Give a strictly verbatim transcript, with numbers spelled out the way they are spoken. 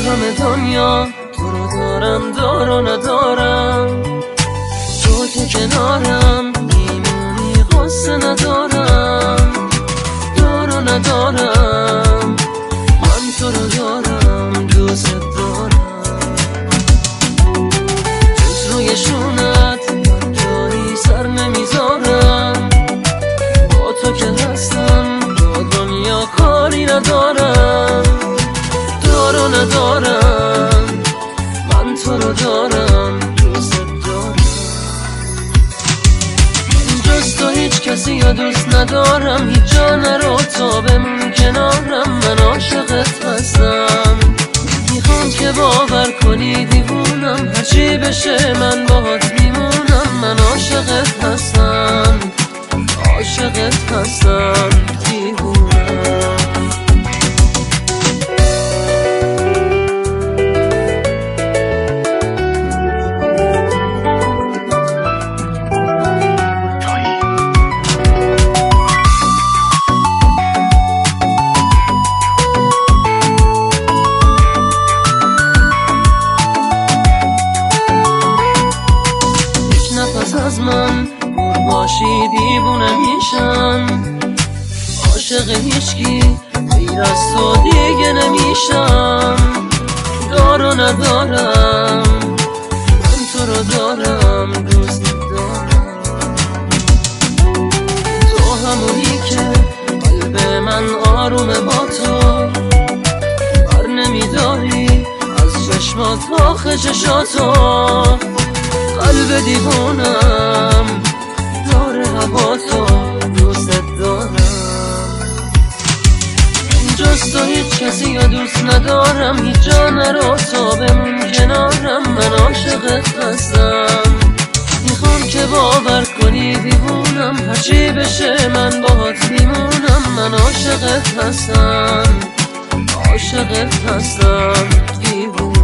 همه دنیا تو رو دارم، دار و ندارم، تو که کنارم میمونی، غصه ندارم، دار و ندارم، من تو رو دارم، دوست دارم. جز روی شونت من جایی سر نمیذارم، با تو که هستم با دنیا کاری ندارم، دار و ندارم، من تو رو دارم، دوست دارم. جز تو هیچ کسی یا دوست ندارم، هیچ جا نرو تا بمون کنارم، من عاشقت هستم، میخوام که باور کنی دیوونم، هرچی بشه من باهات میمونم، من عاشقت هستم، عاشقت هستم دیوونم. از من دور باشی دیوونه میشم، عاشق هیچکی غیر از تو دیگه نمیشم، دار و ندارم، من تو رو دارم، دوست دارم. تو همونی که قلب من آرومه با تو، بر نمیداری از چشمات آخه چشاتو، قلب دیوونم داره هوا تو، دوست دارم. جز تو هیچ کسی یا دوست ندارم، هیچ جا نرو تا بمون کنارم، من عاشقت هستم، میخوام که باور کنی دیوونم، هرچی بشه من باهات میمونم، من عاشقت هستم، عاشقت هستم دیوونم.